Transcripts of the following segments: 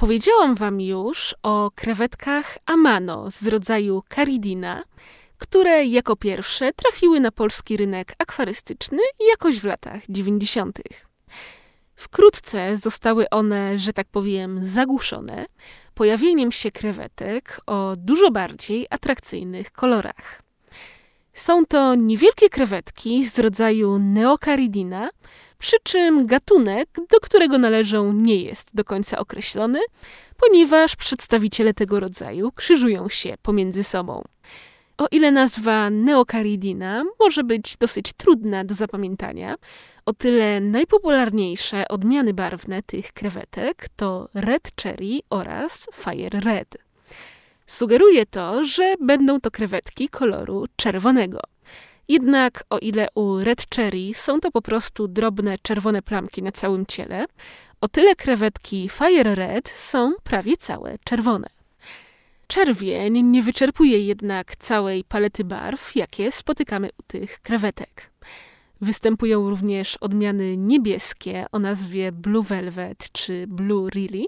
Opowiedziałam wam już o krewetkach Amano z rodzaju Caridina, które jako pierwsze trafiły na polski rynek akwarystyczny jakoś w latach 90. Wkrótce zostały one, że tak powiem, zagłuszone pojawieniem się krewetek o dużo bardziej atrakcyjnych kolorach. Są to niewielkie krewetki z rodzaju Neocaridina, przy czym gatunek, do którego należą, nie jest do końca określony, ponieważ przedstawiciele tego rodzaju krzyżują się pomiędzy sobą. O ile nazwa Neocaridina może być dosyć trudna do zapamiętania, o tyle najpopularniejsze odmiany barwne tych krewetek to Red Cherry oraz Fire Red. Sugeruje to, że będą to krewetki koloru czerwonego. Jednak o ile u Red Cherry są to po prostu drobne czerwone plamki na całym ciele, o tyle krewetki Fire Red są prawie całe czerwone. Czerwień nie wyczerpuje jednak całej palety barw, jakie spotykamy u tych krewetek. Występują również odmiany niebieskie o nazwie Blue Velvet czy Blue Lily,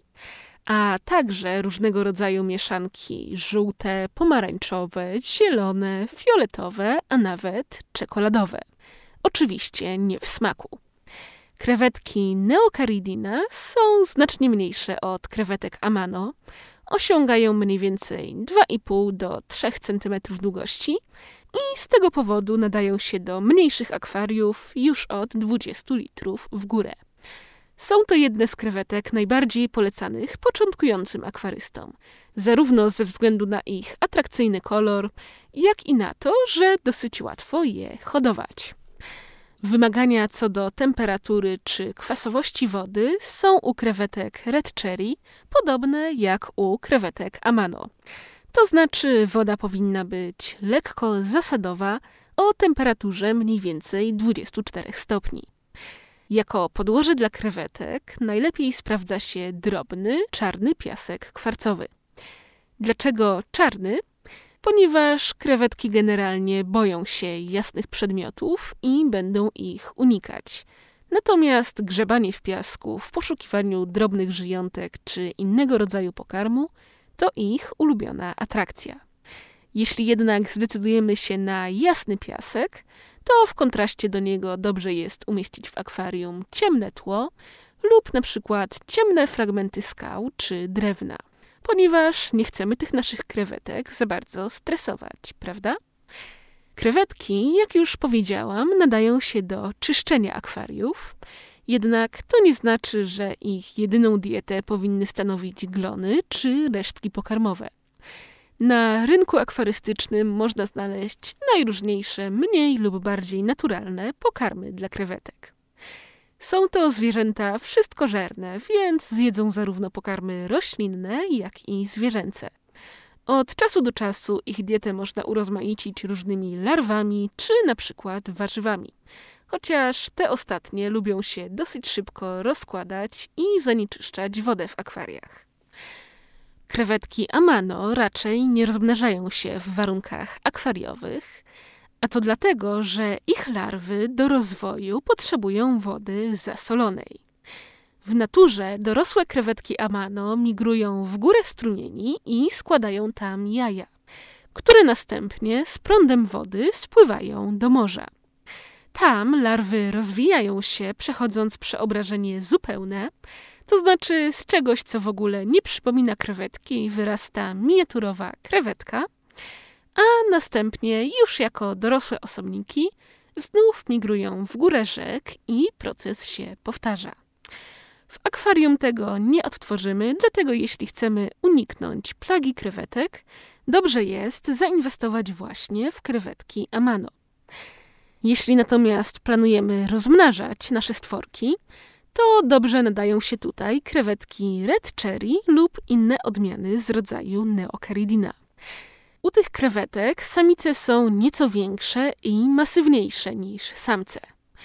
a także różnego rodzaju mieszanki żółte, pomarańczowe, zielone, fioletowe, a nawet czekoladowe. Oczywiście nie w smaku. Krewetki Neocaridina są znacznie mniejsze od krewetek Amano. Osiągają mniej więcej 2,5 do 3 cm długości i z tego powodu nadają się do mniejszych akwariów już od 20 litrów w górę. Są to jedne z krewetek najbardziej polecanych początkującym akwarystom, zarówno ze względu na ich atrakcyjny kolor, jak i na to, że dosyć łatwo je hodować. Wymagania co do temperatury czy kwasowości wody są u krewetek Red Cherry podobne jak u krewetek Amano. To znaczy woda powinna być lekko zasadowa o temperaturze mniej więcej 24 stopni. Jako podłoże dla krewetek najlepiej sprawdza się drobny, czarny piasek kwarcowy. Dlaczego czarny? Ponieważ krewetki generalnie boją się jasnych przedmiotów i będą ich unikać. Natomiast grzebanie w piasku w poszukiwaniu drobnych żyjątek czy innego rodzaju pokarmu to ich ulubiona atrakcja. Jeśli jednak zdecydujemy się na jasny piasek, to w kontraście do niego dobrze jest umieścić w akwarium ciemne tło lub na przykład ciemne fragmenty skał czy drewna, ponieważ nie chcemy tych naszych krewetek za bardzo stresować, prawda? Krewetki, jak już powiedziałam, nadają się do czyszczenia akwariów, jednak to nie znaczy, że ich jedyną dietę powinny stanowić glony czy resztki pokarmowe. Na rynku akwarystycznym można znaleźć najróżniejsze, mniej lub bardziej naturalne pokarmy dla krewetek. Są to zwierzęta wszystkożerne, więc zjedzą zarówno pokarmy roślinne, jak i zwierzęce. Od czasu do czasu ich dietę można urozmaicić różnymi larwami czy na przykład warzywami. Chociaż te ostatnie lubią się dosyć szybko rozkładać i zanieczyszczać wodę w akwariach. Krewetki Amano raczej nie rozmnażają się w warunkach akwariowych, a to dlatego, że ich larwy do rozwoju potrzebują wody zasolonej. W naturze dorosłe krewetki Amano migrują w górę strumieni i składają tam jaja, które następnie z prądem wody spływają do morza. Tam larwy rozwijają się, przechodząc przeobrażenie zupełne, to znaczy z czegoś, co w ogóle nie przypomina krewetki, wyrasta miniaturowa krewetka, a następnie już jako dorosłe osobniki znów migrują w górę rzek i proces się powtarza. W akwarium tego nie odtworzymy, dlatego jeśli chcemy uniknąć plagi krewetek, dobrze jest zainwestować właśnie w krewetki Amano. Jeśli natomiast planujemy rozmnażać nasze stworki, to dobrze nadają się tutaj krewetki Red Cherry lub inne odmiany z rodzaju Neocaridina. U tych krewetek samice są nieco większe i masywniejsze niż samce.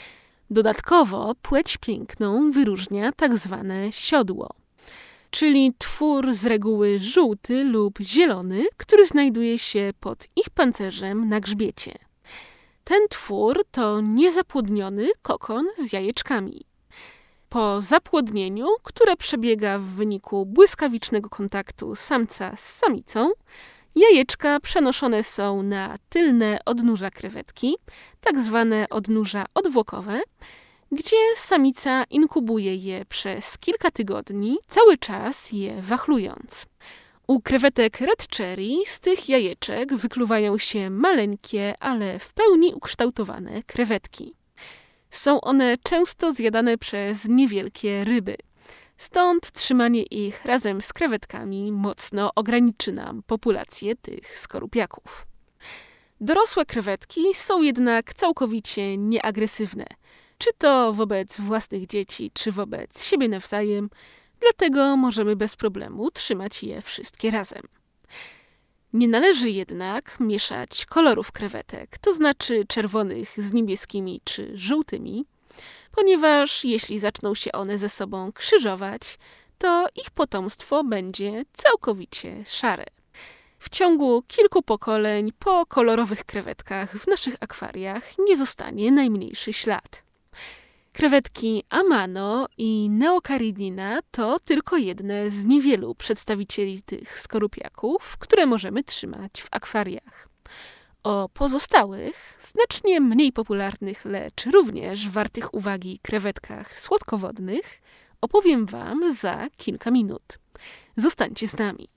Dodatkowo płeć piękną wyróżnia tak zwane siodło, czyli twór z reguły żółty lub zielony, który znajduje się pod ich pancerzem na grzbiecie. Ten twór to niezapłodniony kokon z jajeczkami. Po zapłodnieniu, które przebiega w wyniku błyskawicznego kontaktu samca z samicą, jajeczka przenoszone są na tylne odnóża krewetki, tak zwane odnóża odwłokowe, gdzie samica inkubuje je przez kilka tygodni, cały czas je wachlując. U krewetek red cherry z tych jajeczek wykluwają się maleńkie, ale w pełni ukształtowane krewetki. Są one często zjadane przez niewielkie ryby. Stąd trzymanie ich razem z krewetkami mocno ograniczy nam populację tych skorupiaków. Dorosłe krewetki są jednak całkowicie nieagresywne, czy to wobec własnych dzieci, czy wobec siebie nawzajem, dlatego możemy bez problemu trzymać je wszystkie razem. Nie należy jednak mieszać kolorów krewetek, to znaczy czerwonych z niebieskimi czy żółtymi, ponieważ jeśli zaczną się one ze sobą krzyżować, to ich potomstwo będzie całkowicie szare. W ciągu kilku pokoleń po kolorowych krewetkach w naszych akwariach nie zostanie najmniejszy ślad. Krewetki Amano i Neocaridina to tylko jedne z niewielu przedstawicieli tych skorupiaków, które możemy trzymać w akwariach. O pozostałych, znacznie mniej popularnych, lecz również wartych uwagi krewetkach słodkowodnych opowiem Wam za kilka minut. Zostańcie z nami.